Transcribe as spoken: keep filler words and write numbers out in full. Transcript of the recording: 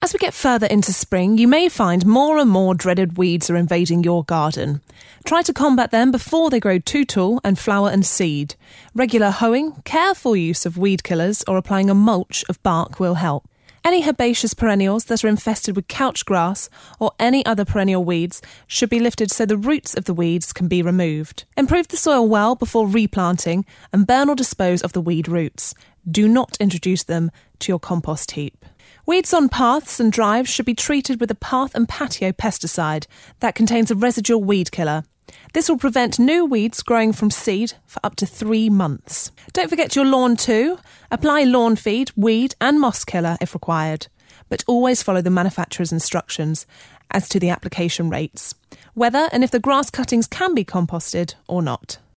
As we get further into spring, you may find more and more dreaded weeds are invading your garden. Try to combat them before they grow too tall and flower and seed. Regular hoeing, careful use of weed killers or applying a mulch of bark will help. Any herbaceous perennials that are infested with couch grass or any other perennial weeds should be lifted so the roots of the weeds can be removed. Improve the soil well before replanting and burn or dispose of the weed roots. Do not introduce them to your compost heap. Weeds on paths and drives should be treated with a path and patio pesticide that contains a residual weed killer. This will prevent new weeds growing from seed for up to three months. Don't forget your lawn too. Apply lawn feed, weed and moss killer if required, but always follow the manufacturer's instructions as to the application rates, whether and if the grass cuttings can be composted or not.